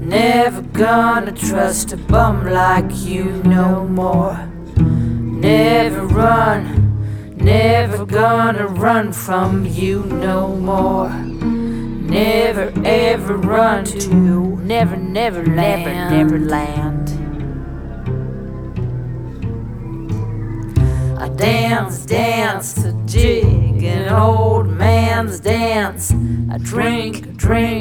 Never gonna trust a bum like you no more. Never gonna run from you no more. Never ever run to never land. I dance a jig, an old man's dance. I drink